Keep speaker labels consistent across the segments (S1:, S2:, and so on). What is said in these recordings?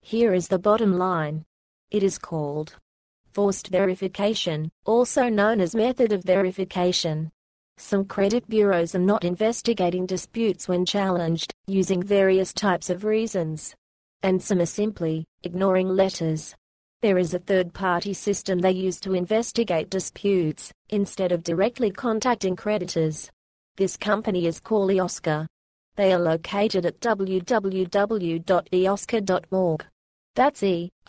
S1: Here is the bottom line. It is called forced verification, also known as method of verification. Some credit bureaus are not investigating disputes when challenged, using various types of reasons. And some are simply ignoring letters. There is a third-party system they use to investigate disputes, instead of directly contacting creditors. This company is called eOscar. They are located at www.eoscar.org. That's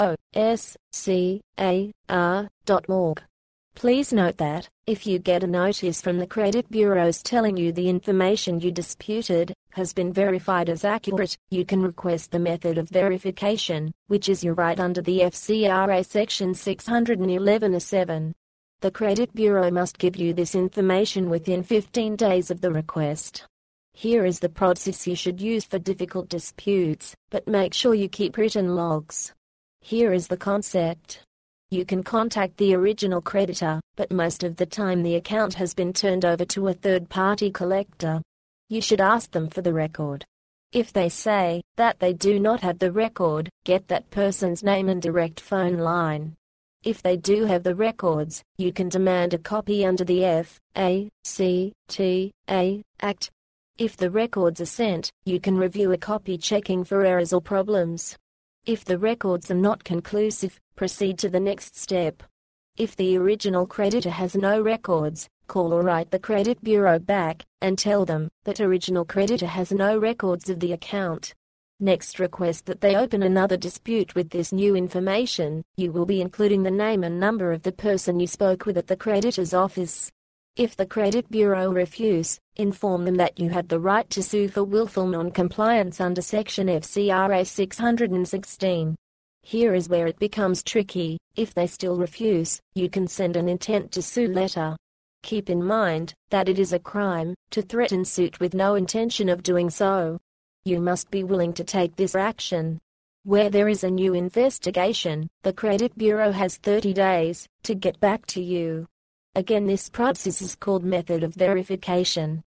S1: EOSCAR.org. Please note that, if you get a notice from the credit bureaus telling you the information you disputed has been verified as accurate, you can request the method of verification, which is your right under the FCRA Section 611(7). The credit bureau must give you this information within 15 days of the request. Here is the process you should use for difficult disputes, but make sure you keep written logs. Here is the concept. You can contact the original creditor, but most of the time the account has been turned over to a third-party collector. You should ask them for the record. If they say that they do not have the record, get that person's name and direct phone line. If they do have the records, you can demand a copy under the FACTA Act. If the records are sent, you can review a copy checking for errors or problems. If the records are not conclusive, proceed to the next step. If the original creditor has no records, call or write the credit bureau back, and tell them that original creditor has no records of the account. Next, request that they open another dispute with this new information. You will be including the name and number of the person you spoke with at the creditor's office. If the credit bureau refuse, inform them that you have the right to sue for willful non-compliance under Section FCRA 616. Here is where it becomes tricky. If they still refuse, you can send an intent to sue letter. Keep in mind that it is a crime to threaten suit with no intention of doing so. You must be willing to take this action. Where there is a new investigation, the credit bureau has 30 days to get back to you. Again, this process is called method of verification.